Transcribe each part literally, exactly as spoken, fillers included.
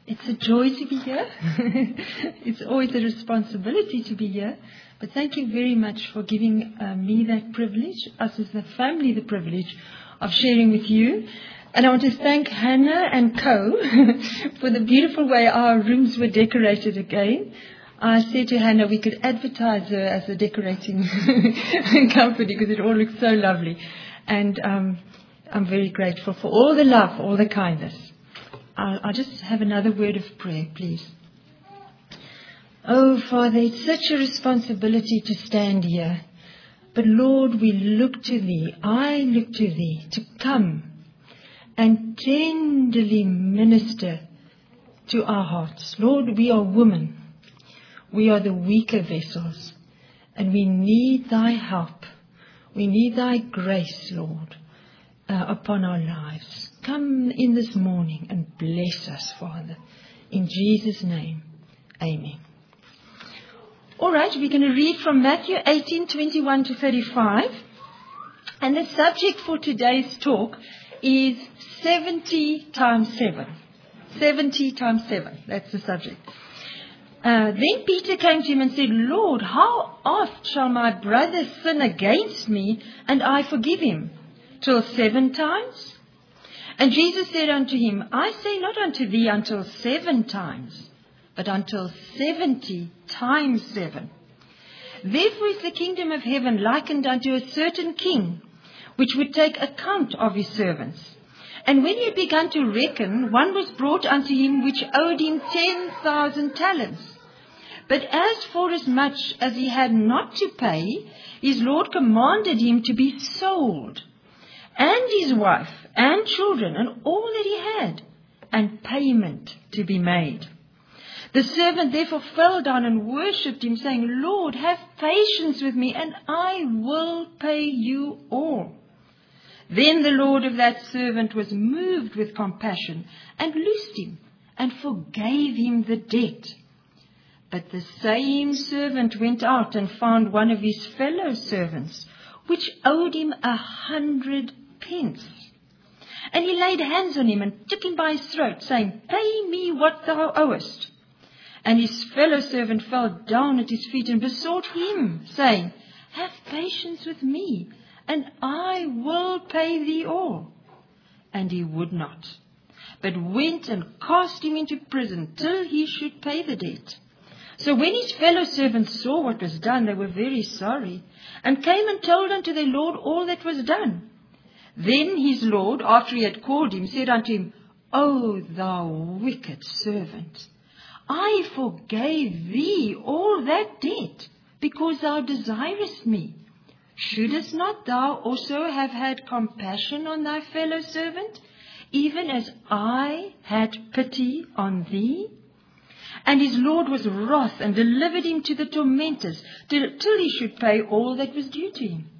It's a joy to be here. It's always a responsibility to be here. But thank you very much for giving uh, me that privilege, us as a family the privilege of sharing with you. And I want to thank Hannah and Co. for the beautiful way our rooms were decorated again. I said to Hannah we could advertise her as a decorating company because it all looks so lovely. And um, I'm very grateful for all the love, all the kindness. I'll, I'll just have another word of prayer, please. Oh, Father, it's such a responsibility to stand here. But Lord, we look to Thee, I look to Thee, to come and tenderly minister to our hearts. Lord, we are women. We are the weaker vessels, and we need Thy help. We need Thy grace, Lord, uh, upon our lives. Come in this morning and bless us, Father. In Jesus' name, amen. All right, we're going to read from Matthew eighteen, twenty-one to thirty-five. And the subject for today's talk is seventy times seven. seventy times seven, that's the subject. Uh, then Peter came to him and said, Lord, how oft shall my brother sin against me and I forgive him? Till seven times? And Jesus said unto him, I say not unto thee until seven times, but until seventy times seven. Therefore is the kingdom of heaven likened unto a certain king, which would take account of his servants. And when he had begun to reckon, one was brought unto him which owed him ten thousand talents. But as for as much as he had not to pay, his Lord commanded him to be sold, and his wife, and children, and all that he had, and payment to be made. The servant therefore fell down and worshipped him, saying, Lord, have patience with me, and I will pay you all. Then the Lord of that servant was moved with compassion, and loosed him, and forgave him the debt. But the same servant went out and found one of his fellow servants, which owed him a hundred pence. And he laid hands on him and took him by his throat, saying, Pay me what thou owest. And his fellow servant fell down at his feet and besought him, saying, Have patience with me, and I will pay thee all. And he would not, but went and cast him into prison till he should pay the debt. So when his fellow servants saw what was done, they were very sorry, and came and told unto their Lord all that was done. Then his Lord, after he had called him, said unto him, O thou wicked servant, I forgave thee all that debt, because thou desirest me. Shouldest not thou also have had compassion on thy fellow servant, even as I had pity on thee? And his Lord was wroth, and delivered him to the tormentors, till, till he should pay all that was due to him.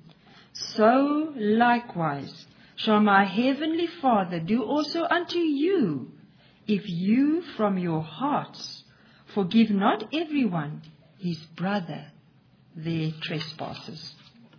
So likewise shall my heavenly Father do also unto you, if you from your hearts forgive not everyone his brother their trespasses.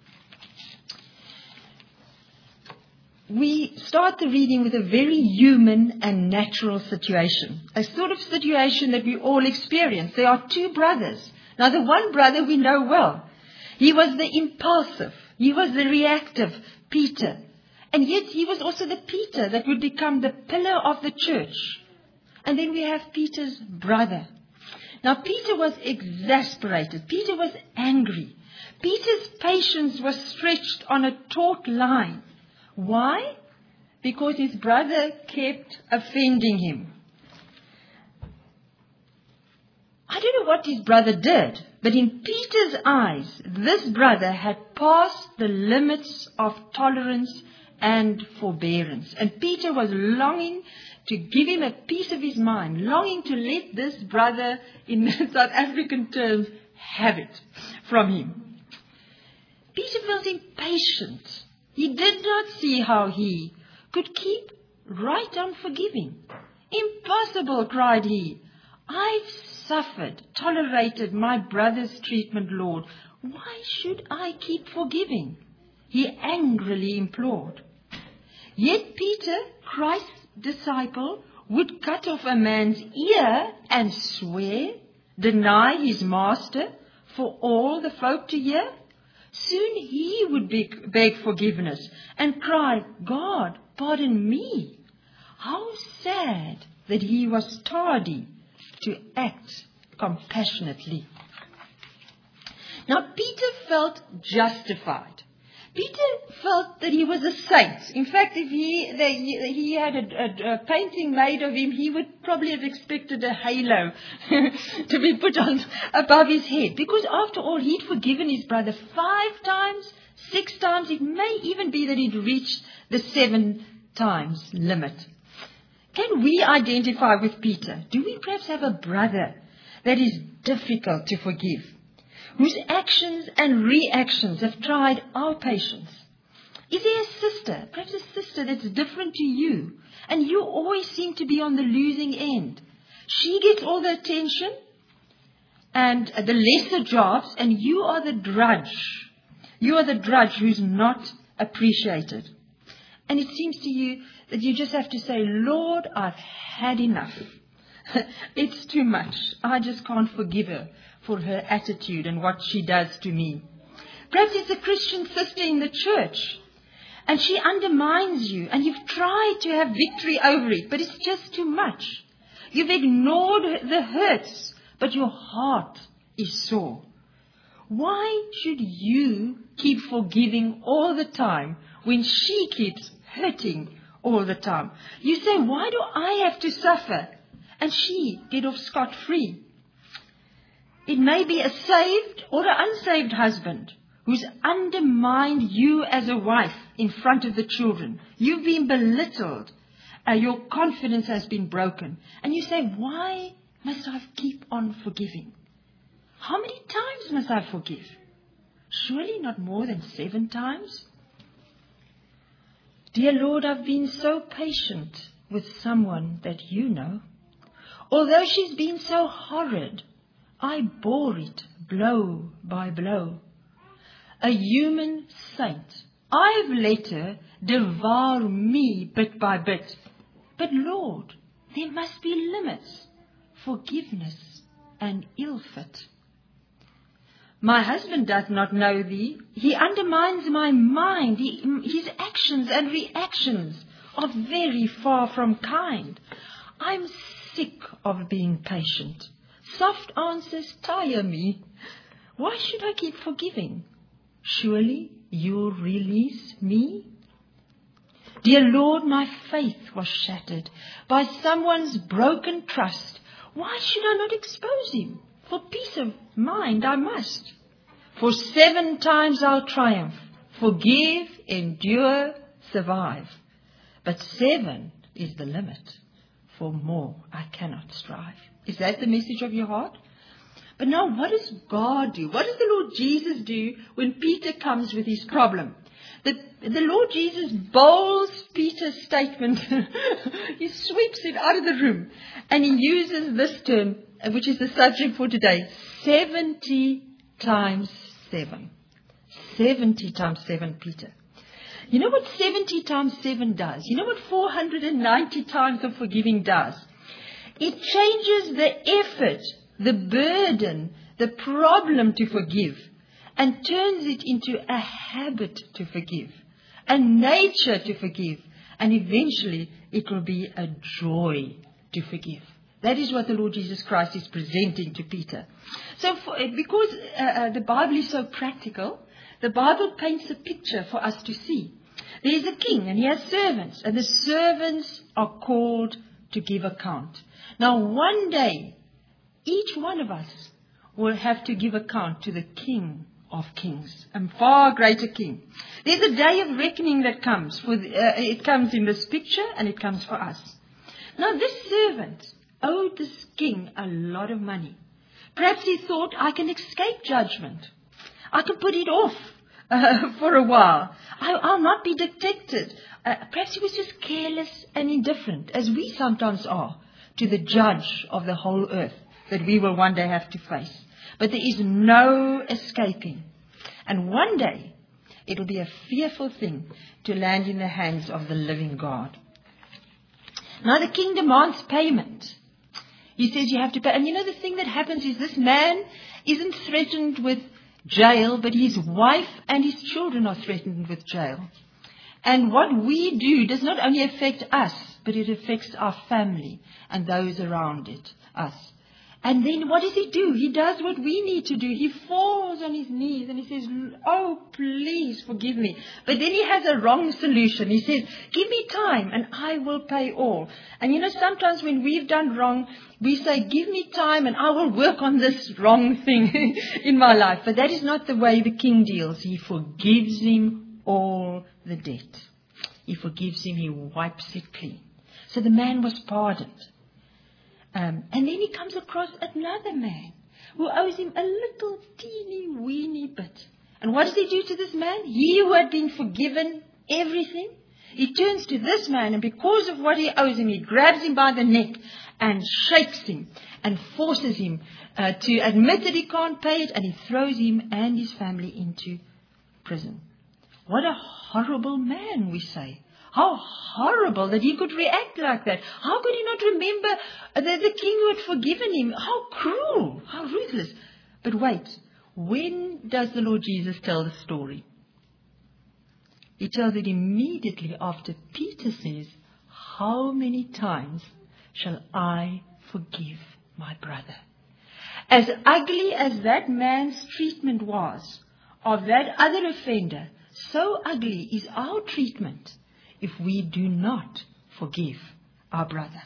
We start the reading with a very human and natural situation, a sort of situation that we all experience. There are two brothers. Now, the one brother we know well. He was the impulsive. He was the reactive Peter. And yet he was also the Peter that would become the pillar of the church. And then we have Peter's brother. Now, Peter was exasperated. Peter was angry. Peter's patience was stretched on a taut line. Why? Because his brother kept offending him. I don't know what his brother did, but in Peter's eyes, this brother had passed the limits of tolerance and forbearance. And Peter was longing to give him a piece of his mind, longing to let this brother, in South African terms, have it from him. Peter felt impatient. He did not see how he could keep right on forgiving. Impossible, cried he. I've suffered, tolerated my brother's treatment, Lord. Why should I keep forgiving? He angrily implored. Yet Peter, Christ's disciple, would cut off a man's ear and swear, deny his master for all the folk to hear? Soon he would beg, beg forgiveness and cry, God, pardon me. How sad that he was tardy to act compassionately. Now Peter felt justified. Peter felt that he was a saint. In fact, if he they, he had a, a, a painting made of him, he would probably have expected a halo to be put on above his head. Because after all, he'd forgiven his brother five times, six times. It may even be that he'd reached the seven times limit. Can we identify with Peter? Do we perhaps have a brother that is difficult to forgive, whose actions and reactions have tried our patience? Is there a sister, perhaps a sister that's different to you, and you always seem to be on the losing end? She gets all the attention and the lesser jobs, and you are the drudge. You are the drudge who's not appreciated. And it seems to you that you just have to say, Lord, I've had enough. It's too much. I just can't forgive her for her attitude and what she does to me. Perhaps it's a Christian sister in the church, and she undermines you, and you've tried to have victory over it, but it's just too much. You've ignored the hurts, but your heart is sore. Why should you keep forgiving all the time when she keeps hurting all the time? You say, why do I have to suffer? And she get off scot-free. It may be a saved or an unsaved husband who's undermined you as a wife in front of the children. You've been belittled. Uh, your confidence has been broken. And you say, why must I keep on forgiving? How many times must I forgive? Surely not more than seven times. Dear Lord, I've been so patient with someone that you know. Although she's been so horrid, I bore it blow by blow. A human saint, I've let her devour me bit by bit. But Lord, there must be limits, forgiveness and ill fit. My husband does not know thee. He undermines my mind. He, his actions and reactions are very far from kind. I'm sick of being patient. Soft answers tire me. Why should I keep forgiving? Surely you'll release me? Dear Lord, my faith was shattered by someone's broken trust. Why should I not expose him? For peace of mind I must. For seven times I'll triumph. Forgive, endure, survive. But seven is the limit. For more I cannot strive. Is that the message of your heart? But now what does God do? What does the Lord Jesus do when Peter comes with his problem? The, the Lord Jesus bowls Peter's statement. He sweeps it out of the room. And he uses this term, which is the subject for today, seventy times seven. seventy times seven, Peter. You know what seventy times seven does? You know what four hundred ninety times of forgiving does? It changes the effort, the burden, the problem to forgive, and turns it into a habit to forgive, a nature to forgive, and eventually it will be a joy to forgive. That is what the Lord Jesus Christ is presenting to Peter. So for, because uh, uh, the Bible is so practical, the Bible paints a picture for us to see. There is a king and he has servants, and the servants are called to give account. Now one day, each one of us will have to give account to the King of Kings, a far greater King. There's a day of reckoning that comes. For the, uh, it comes in this picture and it comes for us. Now this servant owed this king a lot of money. Perhaps he thought, I can escape judgment. I can put it off uh, for a while. I, I'll not be detected. Uh, perhaps he was just careless and indifferent, as we sometimes are, to the judge of the whole earth that we will one day have to face. But there is no escaping. And one day, it will be a fearful thing to land in the hands of the living God. Now the king demands payment. He says you have to pay. And you know the thing that happens is this man isn't threatened with jail, but his wife and his children are threatened with jail. And what we do does not only affect us, but it affects our family and those around it, us. And then what does he do? He does what we need to do. He falls on his knees and he says, oh, please forgive me. But then he has a wrong solution. He says, give me time and I will pay all. And you know, sometimes when we've done wrong, we say, give me time and I will work on this wrong thing in my life. But that is not the way the king deals. He forgives him all the debt. He forgives him. He wipes it clean. So the man was pardoned. Um, and then he comes across another man who owes him a little teeny weeny bit. And what does he do to this man? He who had been forgiven everything, he turns to this man, and because of what he owes him, he grabs him by the neck and shakes him and forces him uh, to admit that he can't pay it, and he throws him and his family into prison. What a horrible man, we say. How horrible that he could react like that. How could he not remember the, the king who had forgiven him? How cruel, how ruthless. But wait, when does the Lord Jesus tell the story? He tells it immediately after Peter says, how many times shall I forgive my brother? As ugly as that man's treatment was of that other offender, so ugly is our treatment if we do not forgive our brother.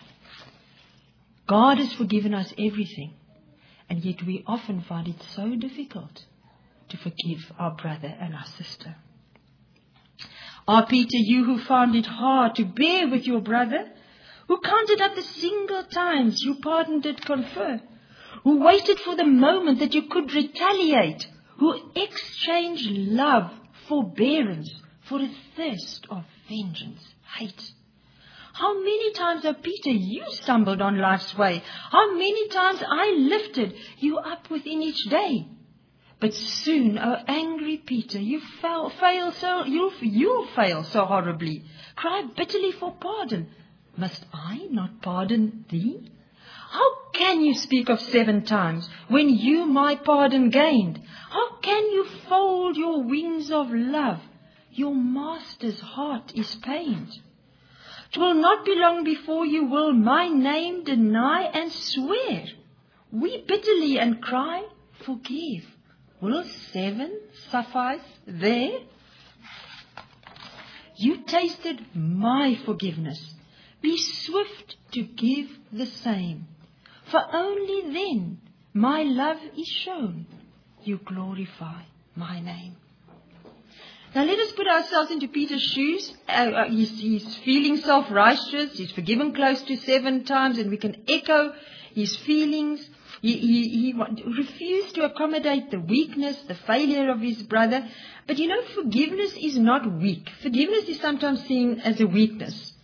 God has forgiven us everything, and yet we often find it so difficult to forgive our brother and our sister. Ah, Peter, you who found it hard to bear with your brother, who counted up the single times you pardoned did confer, who waited for the moment that you could retaliate, who exchanged love, forbearance, for a thirst of vengeance, hate. How many times, oh Peter, you stumbled on life's way? How many times I lifted you up within each day? But soon, oh angry Peter, you fail, fail so you you fail so horribly. Cry bitterly for pardon. Must I not pardon thee? How can you speak of seven times when you my pardon gained? How can you fold your wings of love? Your master's heart is pained. 'Twill not be long before you will my name deny and swear. Weep bitterly and cry, forgive. Will seven suffice there? You tasted my forgiveness. Be swift to give the same. For only then my love is shown. You glorify my name. Now let us put ourselves into Peter's shoes. Uh, uh, he's, he's feeling self-righteous. He's forgiven close to seven times, and we can echo his feelings. He, he, he refused to accommodate the weakness, the failure of his brother. But you know, forgiveness is not weak. Forgiveness is sometimes seen as a weakness.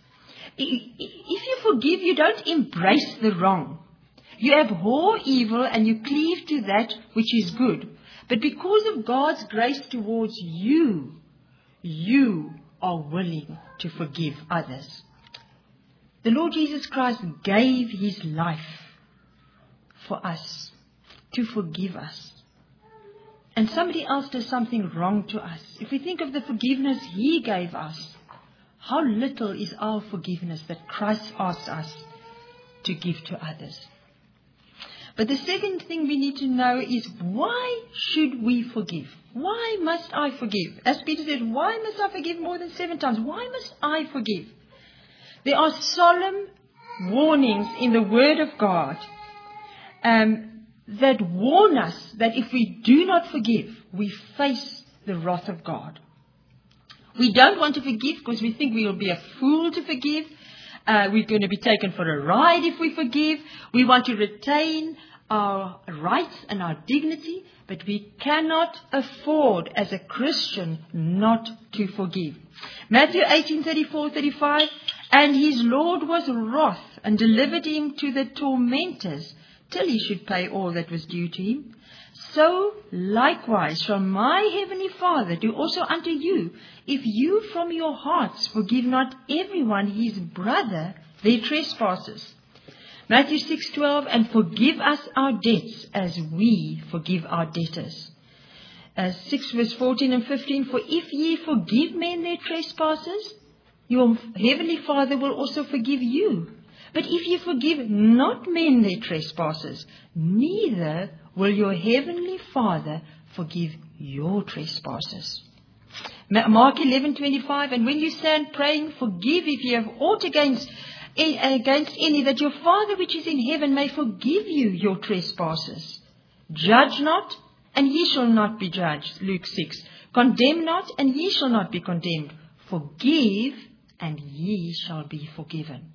If you forgive, you don't embrace the wrong. You abhor evil and you cleave to that which is good. But because of God's grace towards you, you are willing to forgive others. The Lord Jesus Christ gave his life for us, to forgive us. And somebody else does something wrong to us. If we think of the forgiveness he gave us, how little is our forgiveness that Christ asks us to give to others. But the second thing we need to know is, why should we forgive? Why must I forgive? As Peter said, why must I forgive more than seven times? Why must I forgive? There are solemn warnings in the Word of God um, that warn us that if we do not forgive, we face the wrath of God. We don't want to forgive because we think we will be a fool to forgive. Uh, we're going to be taken for a ride if we forgive. We want to retain our rights and our dignity, but we cannot afford as a Christian not to forgive. Matthew eighteen, thirty-four, thirty-five, and his Lord was wroth and delivered him to the tormentors till he should pay all that was due to him. So likewise shall my heavenly Father do also unto you, if you from your hearts forgive not everyone his brother their trespasses. Matthew six twelve, and forgive us our debts as we forgive our debtors. Uh, six verse fourteen and fifteen, for if ye forgive men their trespasses, your heavenly Father will also forgive you. But if you forgive not men their trespasses, neither will your heavenly Father forgive your trespasses. Mark eleven twenty-five, and when you stand praying, forgive if you have aught against, against any, that your Father which is in heaven may forgive you your trespasses. Judge not, and ye shall not be judged. Luke six. Condemn not, and ye shall not be condemned. Forgive, and ye shall be forgiven.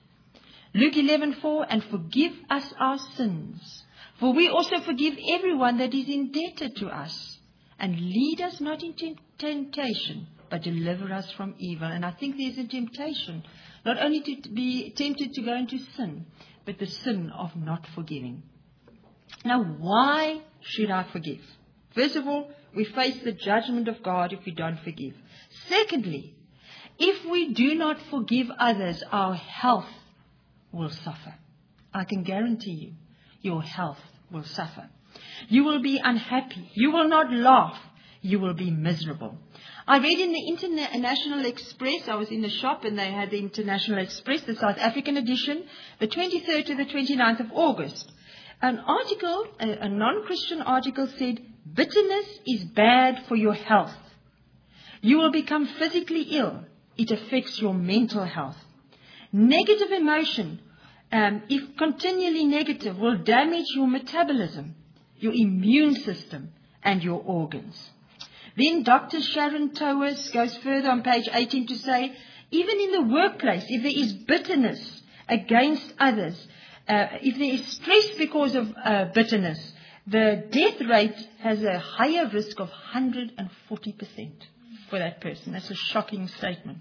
Luke eleven four, and forgive us our sins, for we also forgive everyone that is indebted to us. And lead us not into temptation, but deliver us from evil. And I think there's a temptation, not only to be tempted to go into sin, but the sin of not forgiving. Now, why should I forgive? First of all, we face the judgment of God if we don't forgive. Secondly, if we do not forgive others, our health will suffer. I can guarantee you, your health will suffer. You will be unhappy. You will not laugh. You will be miserable. I read in the International Express, I was in the shop and they had the International Express, the South African edition, the twenty-third to the twenty-ninth of August. An article, a, a non-Christian article said, bitterness is bad for your health. You will become physically ill. It affects your mental health. Negative emotion, um, if continually negative, will damage your metabolism, your immune system, and your organs. Then Doctor Sharon Towers goes further on page eighteen to say, even in the workplace, if there is bitterness against others, uh, if there is stress because of uh, bitterness, the death rate has a higher risk of one hundred forty percent for that person. That's a shocking statement.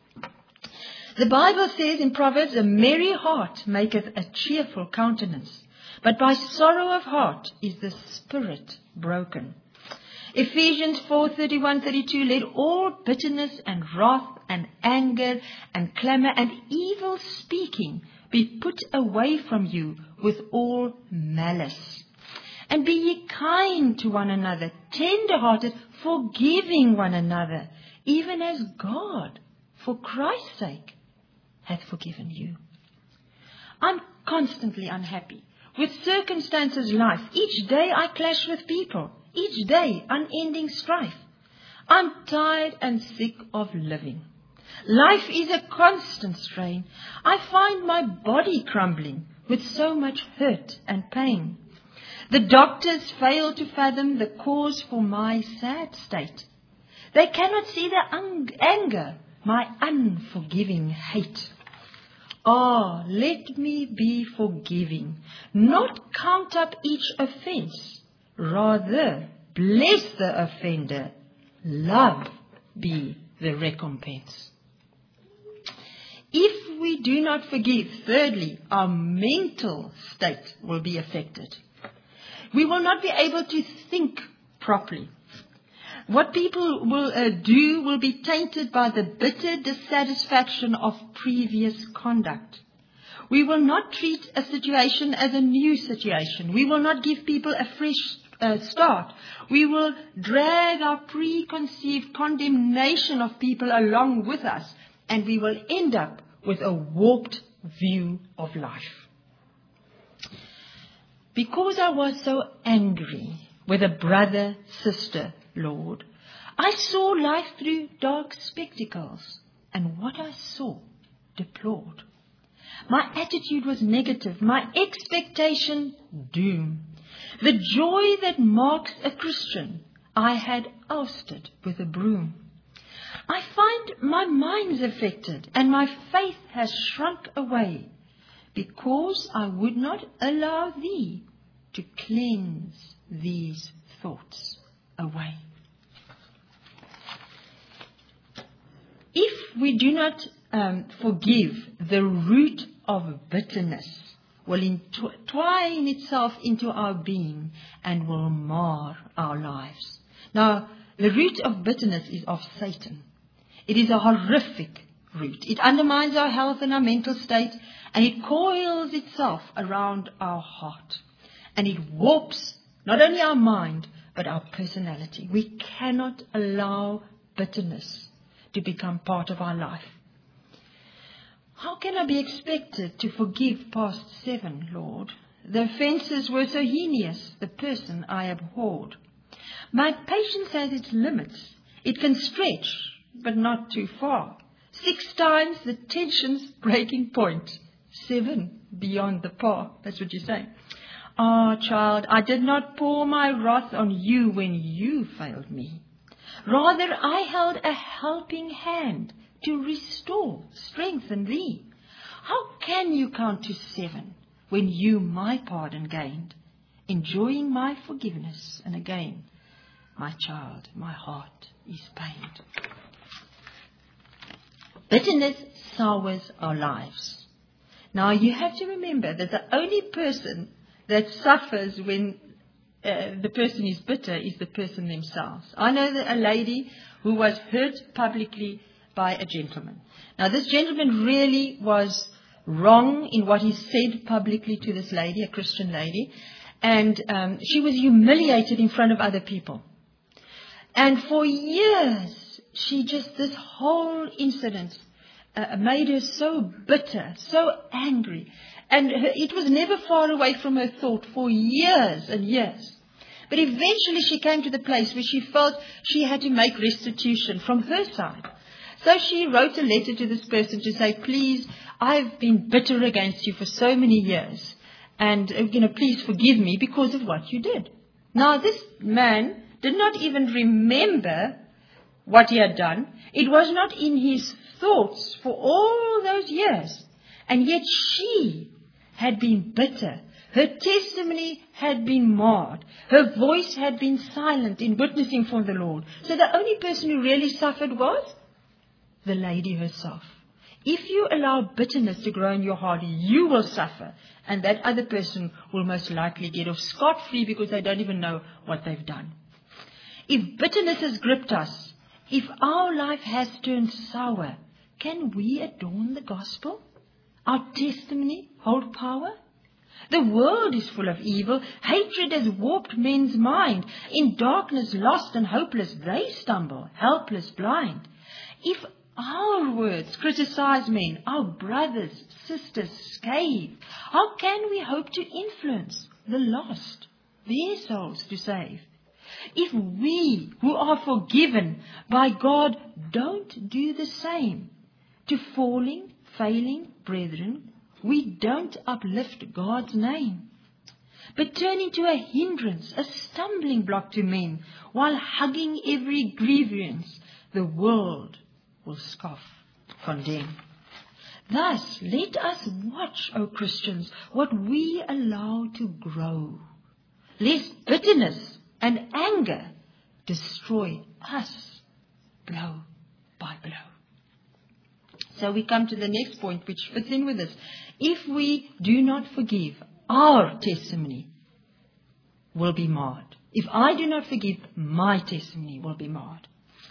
The Bible says in Proverbs, a merry heart maketh a cheerful countenance, but by sorrow of heart is the spirit broken. Ephesians four thirty-one thirty-two, let all bitterness and wrath and anger and clamor and evil speaking be put away from you with all malice. And be ye kind to one another, tender-hearted, forgiving one another, even as God, for Christ's sake, hath forgiven you. I'm constantly unhappy with circumstances life. Each day I clash with people. Each day unending strife. I'm tired and sick of living. Life is a constant strain. I find my body crumbling with so much hurt and pain. The doctors fail to fathom the cause for my sad state. They cannot see the un- anger, my unforgiving hate. Ah, let me be forgiving, not count up each offense. Rather, bless the offender. Love be the recompense. If we do not forgive, thirdly, our mental state will be affected. We will not be able to think properly. What people will uh, do will be tainted by the bitter dissatisfaction of previous conduct. We will not treat a situation as a new situation. We will not give people a fresh uh, start. We will drag our preconceived condemnation of people along with us, and we will end up with a warped view of life. Because I was so angry with a brother, sister, Lord, I saw life through dark spectacles, and what I saw deplored. My attitude was negative, my expectation doom. The joy that marks a Christian, I had ousted with a broom. I find my mind's affected, and my faith has shrunk away, because I would not allow thee to cleanse these thoughts away. If we do not um, forgive, the root of bitterness will entwine itself into our being and will mar our lives. Now, the root of bitterness is of Satan. It is a horrific, root. It undermines our health and our mental state, and it coils itself around our heart. And it warps not only our mind, but our personality. We cannot allow bitterness to become part of our life. How can I be expected to forgive past seven, Lord? The offences were so heinous, the person I abhorred. My patience has its limits. It can stretch, but not too far. Six times the tension's breaking point. Seven beyond the par. That's what you're saying. Ah, child, I did not pour my wrath on you when you failed me. Rather, I held a helping hand to restore, strengthen thee. How can you count to seven when you my pardon gained, enjoying my forgiveness? And again, my child, my heart is pained. Bitterness sours our lives. Now, you have to remember that the only person that suffers when uh, the person is bitter is the person themselves. I know that a lady who was hurt publicly by a gentleman. Now, this gentleman really was wrong in what he said publicly to this lady, a Christian lady, and um, she was humiliated in front of other people. And for years, she just, this whole incident uh, made her so bitter, so angry. And her, it was never far away from her thought for years and years. But eventually she came to the place where she felt she had to make restitution from her side. So she wrote a letter to this person to say, please, I've been bitter against you for so many years. And, uh, you know, please forgive me because of what you did. Now, this man did not even remember what he had done. It was not in his thoughts for all those years. And yet she had been bitter. Her testimony had been marred. Her voice had been silent in witnessing for the Lord. So the only person who really suffered was the lady herself. If you allow bitterness to grow in your heart, you will suffer. And that other person will most likely get off scot-free because they don't even know what they've done. If bitterness has gripped us, if our life has turned sour, can we adorn the gospel? Our testimony hold power? The world is full of evil. Hatred has warped men's mind. In darkness, lost and hopeless, they stumble, helpless, blind. If our words criticize men, our brothers, sisters scathe, how can we hope to influence the lost, their souls to save? If we who are forgiven by God don't do the same to falling, failing brethren, we don't uplift God's name, but turn into a hindrance, a stumbling block to men, while hugging every grievance, the world will scoff, condemn. Thus, let us watch, O Christians, what we allow to grow, lest bitterness and anger destroy us blow by blow. So we come to the next point, which fits in with this. If we do not forgive, our testimony will be marred. If I do not forgive, my testimony will be marred.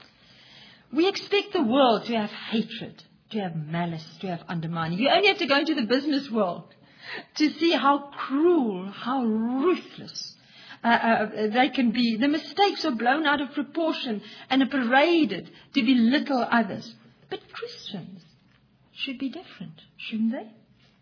We expect the world to have hatred, to have malice, to have undermining. You only have to go into the business world to see how cruel, how ruthless uh, uh, they can be. The mistakes are blown out of proportion and are paraded to belittle others. But Christians should be different, shouldn't they?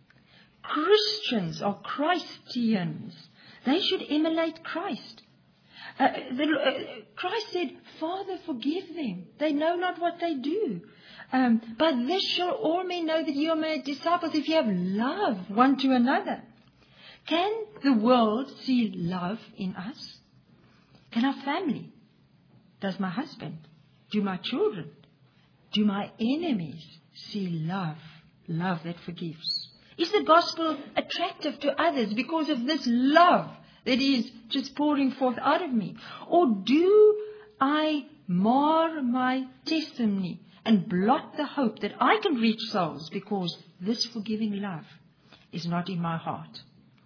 Christians are Christians. They should emulate Christ. Uh, the, uh, Christ said, Father, forgive them. They know not what they do. Um, but this shall all men know that you are my disciples if you have love one to another. Can the world see love in us? Can our family? Does my husband? Do my children? Do my enemies see love? Love that forgives. Is the gospel attractive to others because of this love that is just pouring forth out of me? Or do I mar my testimony and blot the hope that I can reach souls because this forgiving love is not in my heart?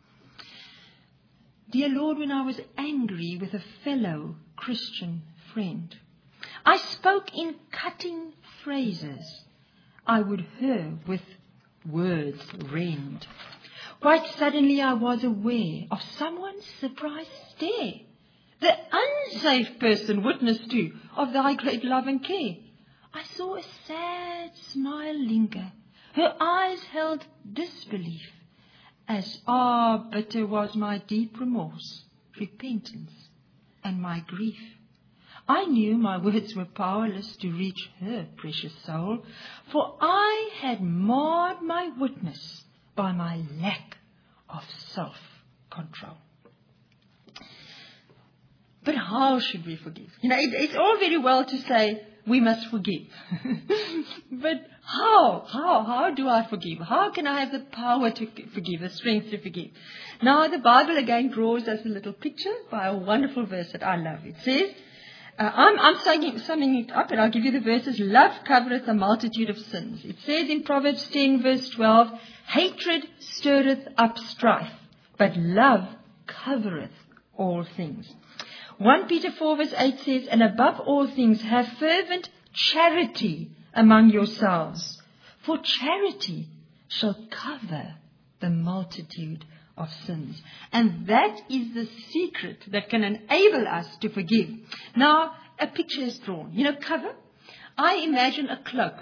Dear Lord, when I was angry with a fellow Christian friend, I spoke in cutting phrases. I would her with words rend. Quite suddenly I was aware of someone's surprised stare, the unsafe person witness to of thy great love and care. I saw a sad smile linger, her eyes held disbelief, as ah, bitter was my deep remorse, repentance, and my grief. I knew my words were powerless to reach her precious soul, for I had marred my witness by my lack of self-control. But how should we forgive? You know, it, it's all very well to say we must forgive. But how? How? How do I forgive? How can I have the power to forgive, the strength to forgive? Now, the Bible again draws us a little picture by a wonderful verse that I love. It says, uh, I'm, I'm summing, summing it up, and I'll give you the verses. Love covereth a multitude of sins. It says in Proverbs ten, verse twelve, hatred stirreth up strife, but love covereth all things. First Peter four, verse eight says, and above all things have fervent charity among yourselves, for charity shall cover the multitude of sins. And that is the secret that can enable us to forgive. Now, a picture is drawn. You know, cover? I imagine a cloak.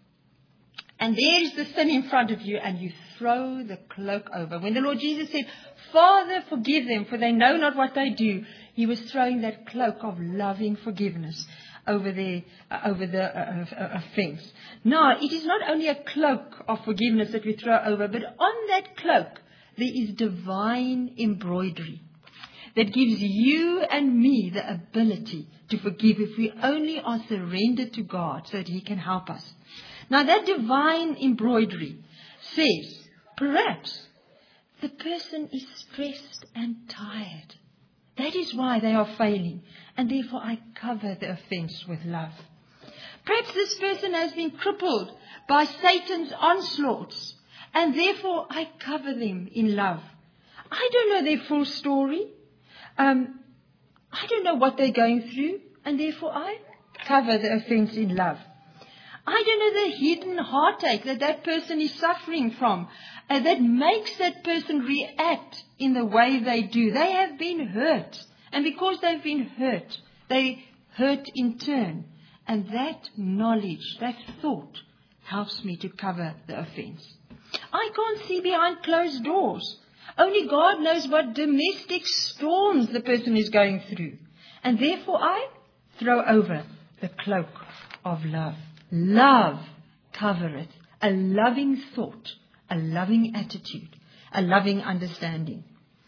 And there is the sin in front of you, and you throw the cloak over. When the Lord Jesus said, Father, forgive them, for they know not what they do, he was throwing that cloak of loving forgiveness over the, uh, over the uh, uh, offense. Now, it is not only a cloak of forgiveness that we throw over, but on that cloak there is divine embroidery that gives you and me the ability to forgive if we only are surrendered to God so that he can help us. Now, that divine embroidery says, perhaps the person is stressed and tired. That is why they are failing, and therefore I cover the offense with love. Perhaps this person has been crippled by Satan's onslaughts, and therefore I cover them in love. I don't know their full story. Um, I don't know what they're going through, and therefore I cover the offense in love. I don't know the hidden heartache that that person is suffering from, uh, that makes that person react in the way they do. They have been hurt. And because they've been hurt, they hurt in turn. And that knowledge, that thought, helps me to cover the offense. I can't see behind closed doors. Only God knows what domestic storms the person is going through. And therefore I throw over the cloak of love. Love covereth a loving thought, a loving attitude, a loving understanding.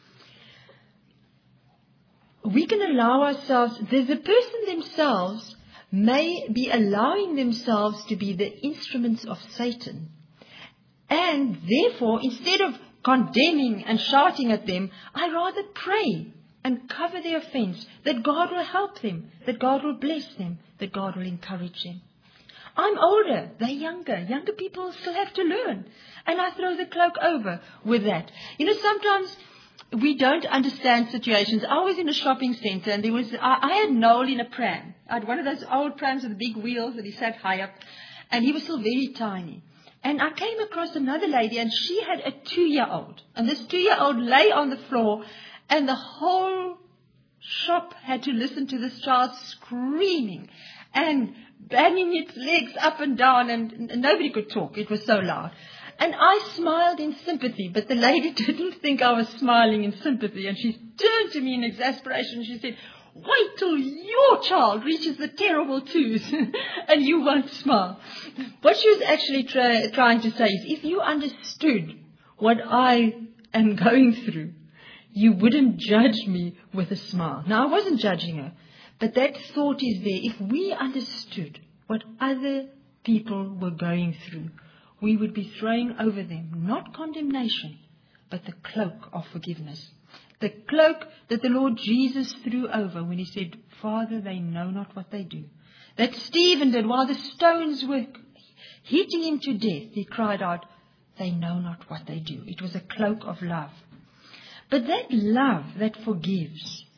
We can allow ourselves, the, the person themselves may be allowing themselves to be the instruments of Satan. And therefore, instead of condemning and shouting at them, I rather pray and cover their offense, that God will help them, that God will bless them, that God will encourage them. I'm older, they're younger. Younger people still have to learn. And I throw the cloak over with that. You know, sometimes we don't understand situations. I was in a shopping centre, and there was, I, I had Noel in a pram. I had one of those old prams with the big wheels that he sat high up, and he was still very tiny. And I came across another lady, and she had a two-year-old. And this two-year-old lay on the floor, and the whole shop had to listen to this child screaming and banging its legs up and down, and nobody could talk. It was so loud. And I smiled in sympathy, but the lady didn't think I was smiling in sympathy, and she turned to me in exasperation. She said, wait till your child reaches the terrible twos, and you won't smile. What she was actually try, trying to say is, if you understood what I am going through, you wouldn't judge me with a smile. Now, I wasn't judging her. But that thought is there. If we understood what other people were going through, we would be throwing over them not condemnation, but the cloak of forgiveness. The cloak that the Lord Jesus threw over when he said, Father, they know not what they do. That Stephen did while the stones were hitting him to death. He cried out, they know not what they do. It was a cloak of love. But that love that forgives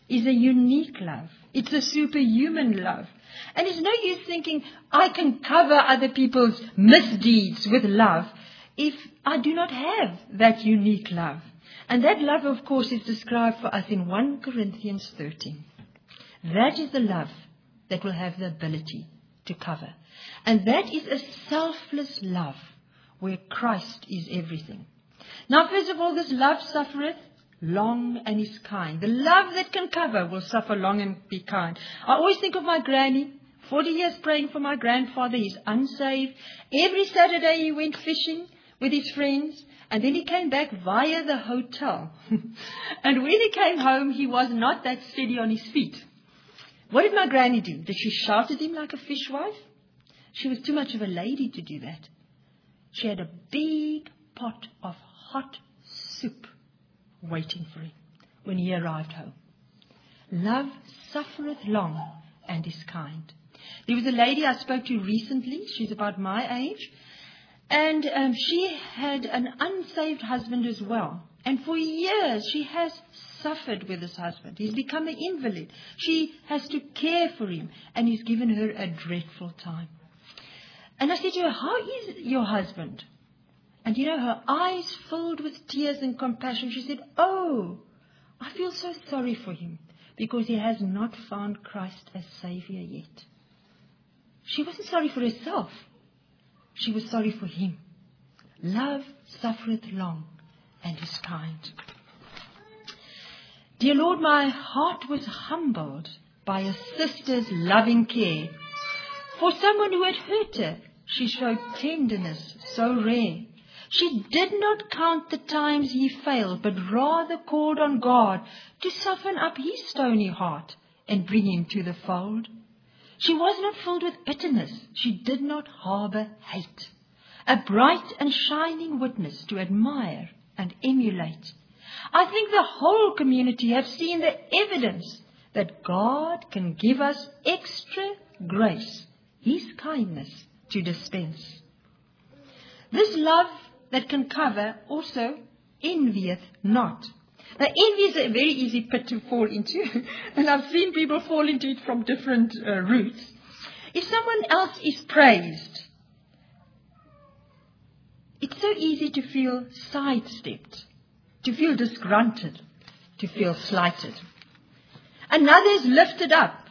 is a unique love. It's a superhuman love. And it's no use thinking I can cover other people's misdeeds with love if I do not have that unique love. And that love, of course, is described for us in First Corinthians thirteen. That is the love that will have the ability to cover. And that is a selfless love where Christ is everything. Now, first of all, this love suffereth long and is kind. The love that can cover will suffer long and be kind. I always think of my granny, forty years praying for my grandfather. He's unsaved. Every Saturday he went fishing with his friends, and then he came back via the hotel. And when he came home, he was not that steady on his feet. What did my granny do? Did she shout at him like a fishwife? She was too much of a lady to do that. She had a big pot of hot soup waiting for him when he arrived home. Love suffereth long and is kind. There was a lady I spoke to recently. She's about my age. And um, she had an unsaved husband as well. And for years she has suffered with this husband. He's become an invalid. She has to care for him. And he's given her a dreadful time. And I said to her, how is your husband? And you know, her eyes filled with tears and compassion. She said, oh, I feel so sorry for him because he has not found Christ as Savior yet. She wasn't sorry for herself. She was sorry for him. Love suffereth long and is kind. Dear Lord, my heart was humbled by a sister's loving care. For someone who had hurt her, she showed tenderness so rare. She did not count the times he failed, but rather called on God to soften up his stony heart and bring him to the fold. She was not filled with bitterness. She did not harbor hate. A bright and shining witness to admire and emulate. I think the whole community have seen the evidence that God can give us extra grace, his kindness to dispense. This love that can cover also envieth not. Now, envy is a very easy pit to fall into, and I've seen people fall into it from different uh, routes. If someone else is praised, it's so easy to feel sidestepped, to feel disgruntled, to feel slighted. Another is lifted up,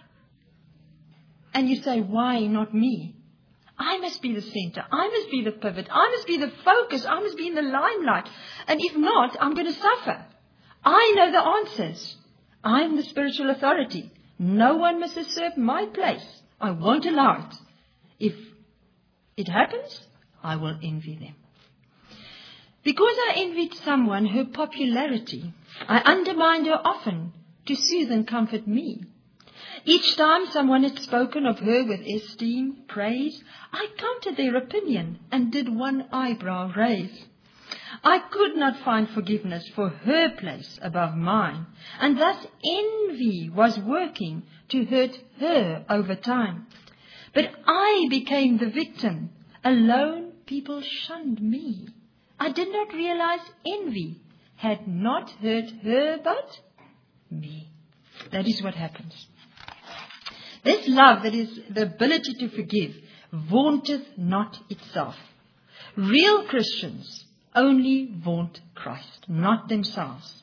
and you say, why not me? I must be the center. I must be the pivot. I must be the focus. I must be in the limelight. And if not, I'm going to suffer. I know the answers. I'm the spiritual authority. No one must usurp my place. I won't allow it. If it happens, I will envy them. Because I envied someone her popularity, I undermined her often to soothe and comfort me. Each time someone had spoken of her with esteem, praise, I counted their opinion and did one eyebrow raise. I could not find forgiveness for her place above mine, and thus envy was working to hurt her over time. But I became the victim. Alone people shunned me. I did not realize envy had not hurt her but me. That is what happens. This love, that is the ability to forgive, vaunteth not itself. Real Christians only vaunt Christ, not themselves.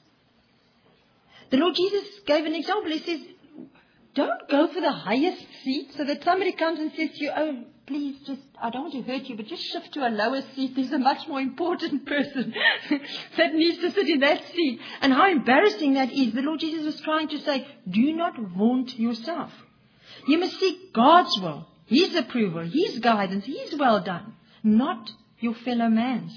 The Lord Jesus gave an example. He says, don't go for the highest seat so that somebody comes and says to you, oh, please, just, I don't want to hurt you, but just shift to a lower seat. There's a much more important person that needs to sit in that seat. And how embarrassing that is. The Lord Jesus was trying to say, do not vaunt yourself. You must seek God's will, his approval, his guidance, his well done, not your fellow man's.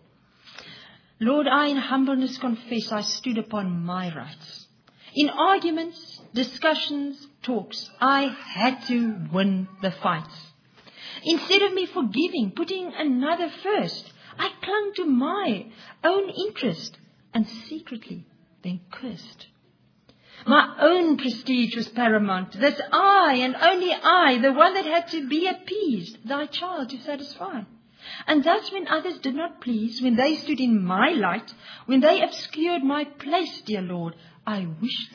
Lord, I in humbleness confess I stood upon my rights. In arguments, discussions, talks, I had to win the fights. Instead of me forgiving, putting another first, I clung to my own interest and secretly then cursed. My own prestige was paramount. That I and only I, the one that had to be appeased, thy child to satisfy. And thus when others did not please, when they stood in my light, when they obscured my place, dear Lord, I wished them,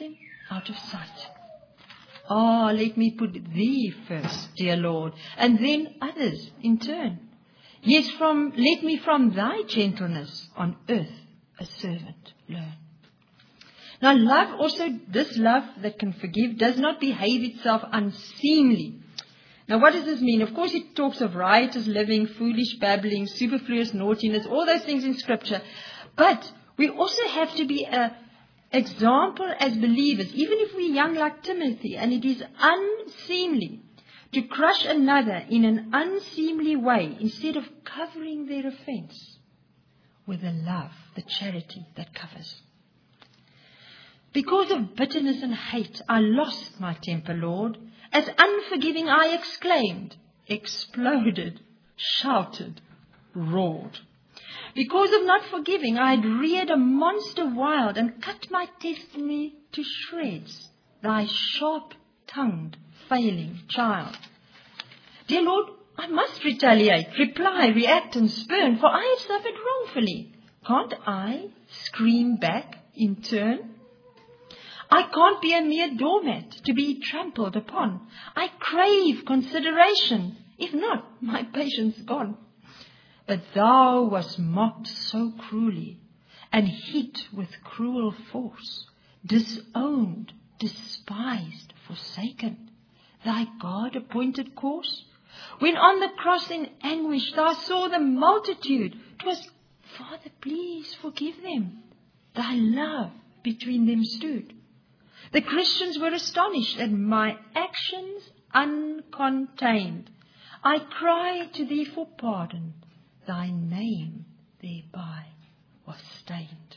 out of sight. Ah, oh, let me put thee first, dear Lord, and then others in turn. Yes, from let me from thy gentleness on earth a servant learn. Now love also, this love that can forgive, does not behave itself unseemly. Now what does this mean? Of course it talks of riotous living, foolish babbling, superfluous naughtiness, all those things in Scripture. But we also have to be a example as believers, even if we're young like Timothy, and it is unseemly to crush another in an unseemly way instead of covering their offense with the love, the charity that covers. Because of bitterness and hate, I lost my temper, Lord. As unforgiving I exclaimed, exploded, shouted, roared. Because of not forgiving, I had reared a monster wild and cut my testimony to shreds, thy sharp-tongued, failing child. Dear Lord, I must retaliate, reply, react and spurn, for I have suffered wrongfully. Can't I scream back in turn? I can't be a mere doormat to be trampled upon. I crave consideration. If not, my patience gone. But thou wast mocked so cruelly, and hit with cruel force, disowned, despised, forsaken, thy God-appointed course. When on the cross in anguish thou saw the multitude, 'twas, Father, please forgive them. Thy love between them stood. The Christians were astonished at my actions uncontained. I cried to thee for pardon. Thy name thereby was stained.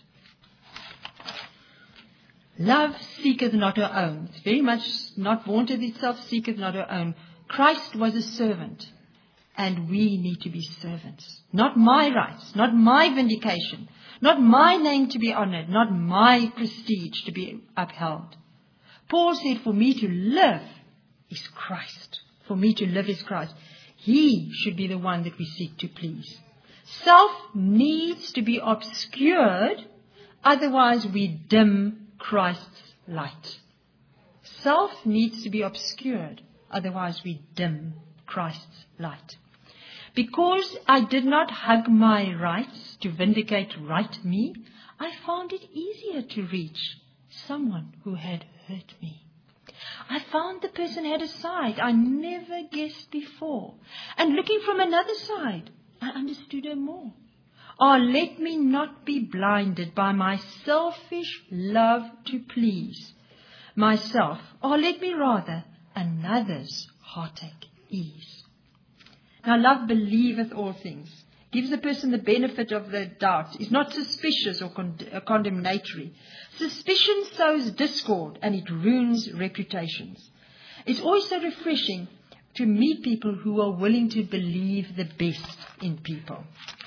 Love seeketh not her own. It's very much not vaunteth itself, seeketh not her own. Christ was a servant, and we need to be servants. Not my rights, not my vindication, not my name to be honored, not my prestige to be upheld. Paul said, for me to live is Christ. For me to live is Christ. He should be the one that we seek to please. Self needs to be obscured, otherwise we dim Christ's light. Self needs to be obscured, otherwise we dim Christ's light. Because I did not hug my rights to vindicate right me, I found it easier to reach someone who had hurt me. I found the person had a side I never guessed before. And looking from another side, I understood her more. Oh, let me not be blinded by my selfish love to please myself. Or let me rather another's heartache ease. Now love believeth all things, gives a person the benefit of the doubt, is not suspicious or con- uh, condemnatory. Suspicion sows discord and it ruins reputations. It's always so refreshing to meet people who are willing to believe the best in people.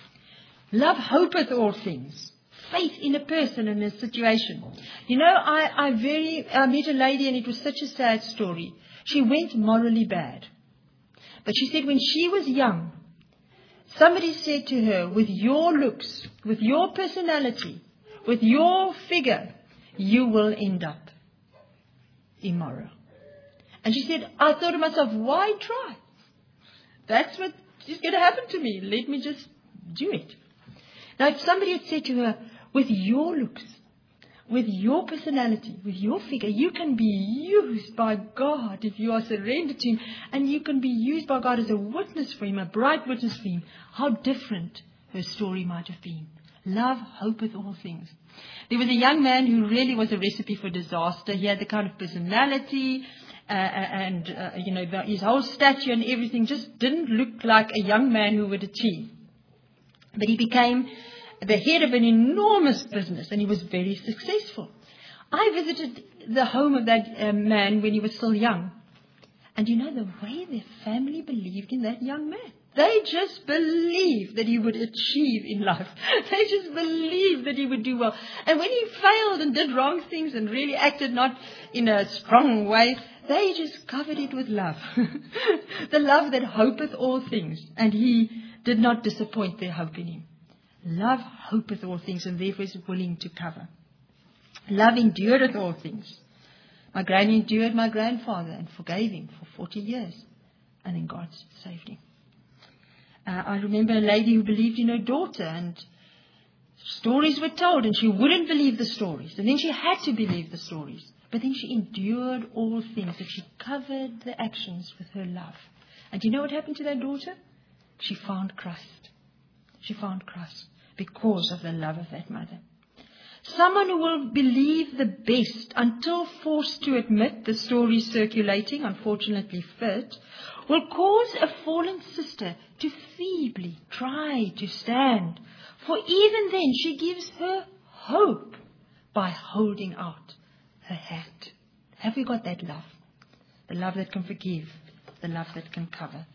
Love hopeth all things. Faith in a person and a situation. You know, I, I very I met a lady and it was such a sad story. She went morally bad. But she said when she was young, somebody said to her, with your looks, with your personality, with your figure, you will end up immoral. And she said, I thought to myself, why try? That's what is going to happen to me. Let me just do it. Now, if somebody had said to her, with your looks, with your personality, with your figure, you can be used by God if you are surrendered to Him, and you can be used by God as a witness for Him, a bright witness for Him, how different her story might have been. Love hopeth all things. There was a young man who really was a recipe for disaster. He had the kind of personality, uh, and, uh, you know, the, his whole stature and everything just didn't look like a young man who would achieve. But he became the head of an enormous business, and he was very successful. I visited the home of that uh, man when he was still young. And you know the way their family believed in that young man. They just believed that he would achieve in life. They just believed that he would do well. And when he failed and did wrong things and really acted not in a strong way, they just covered it with love. The love that hopeth all things. And he did not disappoint their hope in him. Love hopeth all things, and therefore is willing to cover. Love endureth all things. My granny endured my grandfather and forgave him for forty years. And then God saved him. Uh, I remember a lady who believed in her daughter, and stories were told and she wouldn't believe the stories. And then she had to believe the stories. But then she endured all things, and she covered the actions with her love. And you know what happened to that daughter? She found Christ. She found Christ because of the love of that mother. Someone who will believe the best until forced to admit the stories circulating, unfortunately fit, will cause a fallen sister to feebly try to stand. For even then she gives her hope by holding out her hand. Have we got that love? The love that can forgive, the love that can cover.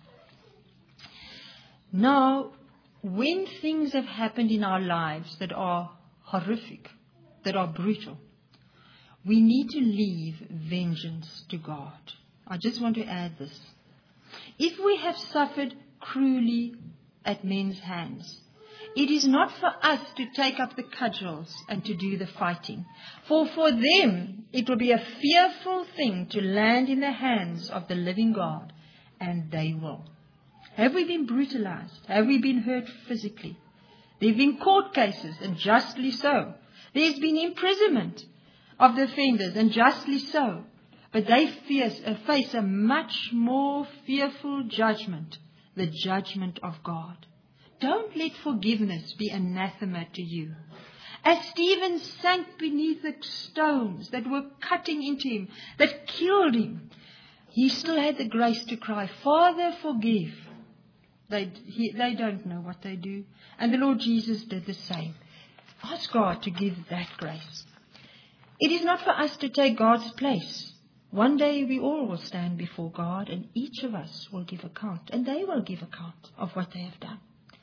Now, when things have happened in our lives that are horrific, that are brutal, we need to leave vengeance to God. I just want to add this. If we have suffered cruelly at men's hands, it is not for us to take up the cudgels and to do the fighting. For for them, it will be a fearful thing to land in the hands of the living God, and they will. Have we been brutalized? Have we been hurt physically? There have been court cases, and justly so. There's been imprisonment of the offenders, and justly so. But they face, uh, face a much more fearful judgment, the judgment of God. Don't let forgiveness be anathema to you. As Stephen sank beneath the stones that were cutting into him, that killed him, he still had the grace to cry, Father, forgive. They, he, they don't know what they do. And the Lord Jesus did the same. Ask God to give that grace. It is not for us to take God's place. One day we all will stand before God, and each of us will give account, and they will give account of what they have done.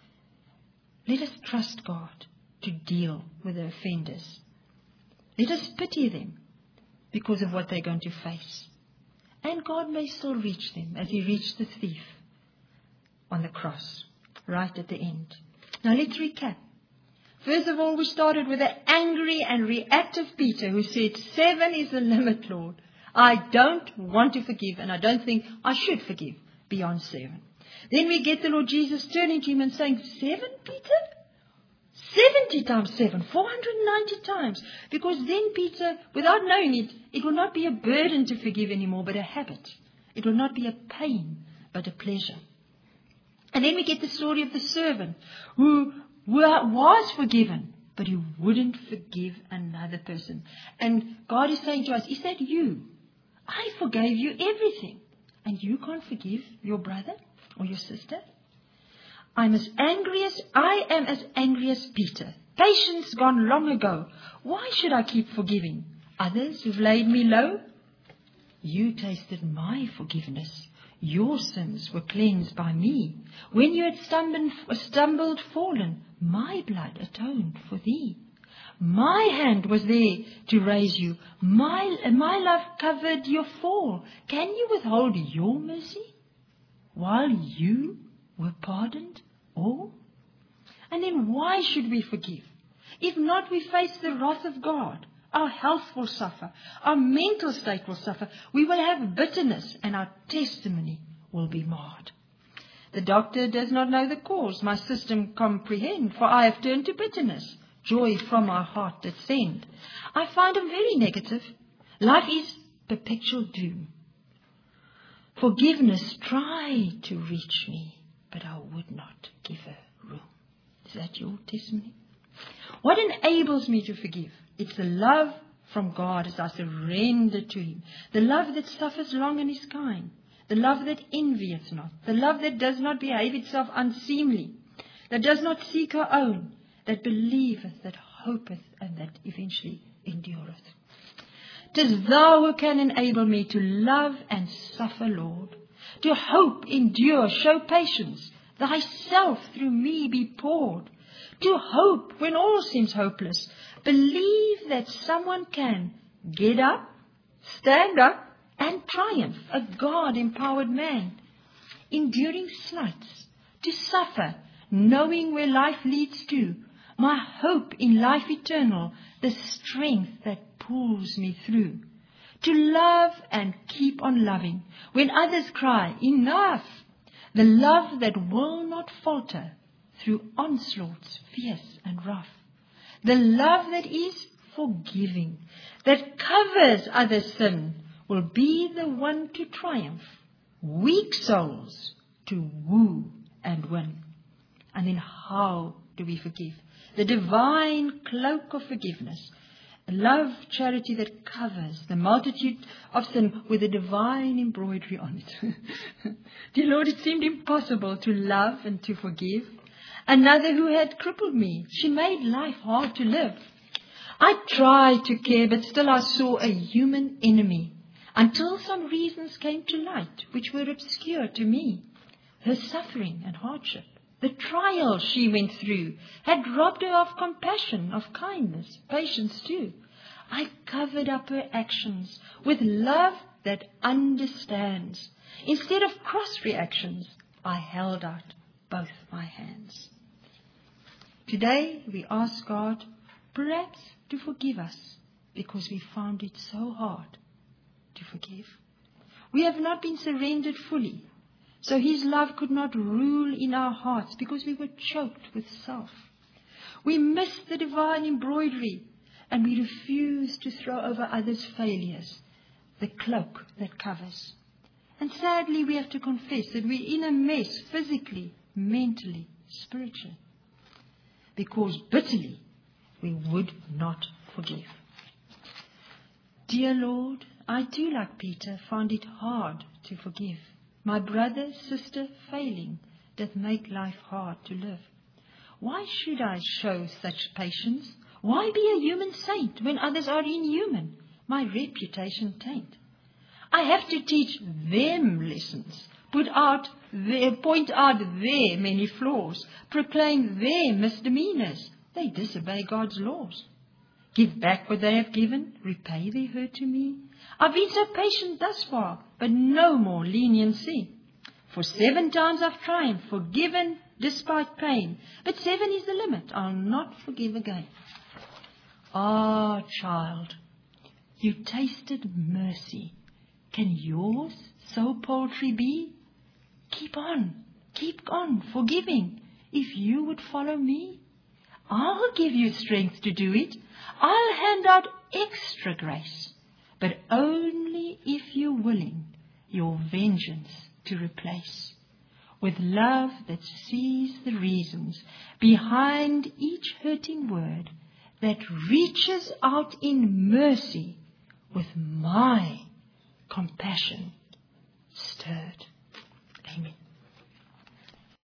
Let us trust God to deal with the offenders. Let us pity them because of what they're going to face. And God may still reach them as he reached the thief on the cross, right at the end. Now let's recap. First of all, we started with an angry and reactive Peter who said, seven is the limit, Lord. I don't want to forgive, and I don't think I should forgive beyond seven. Then we get the Lord Jesus turning to him and saying, seven, Peter? seventy times seven, four hundred ninety times. Because then Peter, without knowing it, it will not be a burden to forgive anymore, but a habit. It will not be a pain, but a pleasure. And then we get the story of the servant who was forgiven, but he wouldn't forgive another person. And God is saying to us, is that you? I forgave you everything, and you can't forgive your brother or your sister? I'm as angry as, I am as angry as Peter. Patience gone long ago. Why should I keep forgiving others who've laid me low? You tasted my forgiveness. Your sins were cleansed by me. When you had stumbled, stumbled, fallen, my blood atoned for thee. My hand was there to raise you. My, my love covered your fall. Can you withhold your mercy while you were pardoned all? And then why should we forgive? If not, we face the wrath of God. Our health will suffer. Our mental state will suffer. We will have bitterness, and our testimony will be marred. The doctor does not know the cause. My system comprehend, for I have turned to bitterness. Joy from my heart did send. I find him very negative. Life is perpetual doom. Forgiveness tried to reach me, but I would not give her room. Is that your testimony? What enables me to forgive? It's the love from God as I surrender to him. The love that suffers long and is kind. The love that envieth not. The love that does not behave itself unseemly. That does not seek her own. That believeth, that hopeth, and that eventually endureth. 'Tis thou who can enable me to love and suffer, Lord. To hope, endure, show patience. Thyself through me be poured. To hope when all seems hopeless. Believe that someone can get up, stand up, and triumph, a God-empowered man. Enduring slights, to suffer, knowing where life leads to. My hope in life eternal, the strength that pulls me through. To love and keep on loving. When others cry, enough. The love that will not falter through onslaughts fierce and rough. The love that is forgiving, that covers others' sin, will be the one to triumph. Weak souls to woo and win. And then how do we forgive? The divine cloak of forgiveness. Love, charity that covers the multitude of sin with a divine embroidery on it. Dear Lord, it seemed impossible to love and to forgive. Another who had crippled me, she made life hard to live. I tried to care, but still I saw a human enemy, until some reasons came to light, which were obscure to me. Her suffering and hardship, the trial she went through, had robbed her of compassion, of kindness, patience too. I covered up her actions with love that understands. Instead of cross reactions, I held out both my hands. Today we ask God perhaps to forgive us because we found it so hard to forgive. We have not been surrendered fully, so His love could not rule in our hearts because we were choked with self. We missed the divine embroidery and we refuse to throw over others' failures the cloak that covers. And sadly we have to confess that we're in a mess physically, mentally, spiritually, because bitterly we would not forgive. Dear Lord, I too, like Peter, found it hard to forgive. My brother, sister failing doth make life hard to live. Why should I show such patience? Why be a human saint when others are inhuman? My reputation taint. I have to teach them lessons, put out their, point out their many flaws, proclaim their misdemeanors. They disobey God's laws. Give back what they have given, repay their hurt to me. I've been so patient thus far, but no more leniency. For seven times I've triumphed, forgiven despite pain. But seven is the limit. I'll not forgive again. Ah, child, you tasted mercy. Can yours so paltry be? Keep on, keep on forgiving. If you would follow me, I'll give you strength to do it. I'll hand out extra grace, but only if you're willing your vengeance to replace. With love that sees the reasons behind each hurting word, that reaches out in mercy with my compassion stirred.